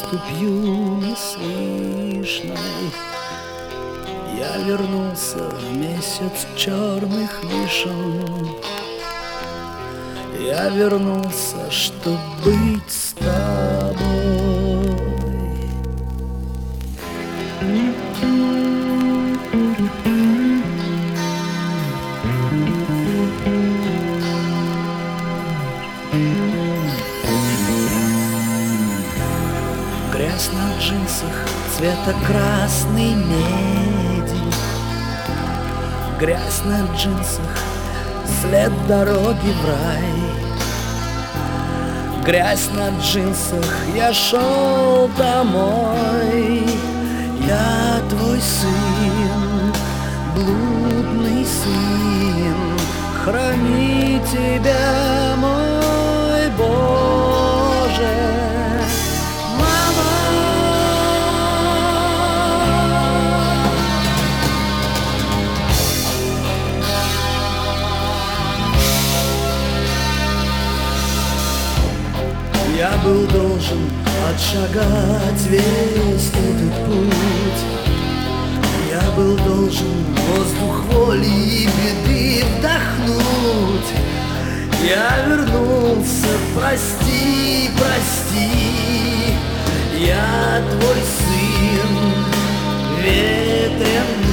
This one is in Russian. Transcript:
поступью неслышной. Я вернулся в месяц черных вишен. Я вернулся, чтоб быть с тобой. Грязь на джинсах цвета красной меди. Грязь на джинсах, след дороги в рай. Грязь на джинсах, я шел домой. Я твой сын, блудный сын, храни тебя, мой Боже. Я был должен отшагать весь этот путь. Я был должен воздух воли и беды вдохнуть. Я вернулся, прости, прости. Я твой сын, ветрен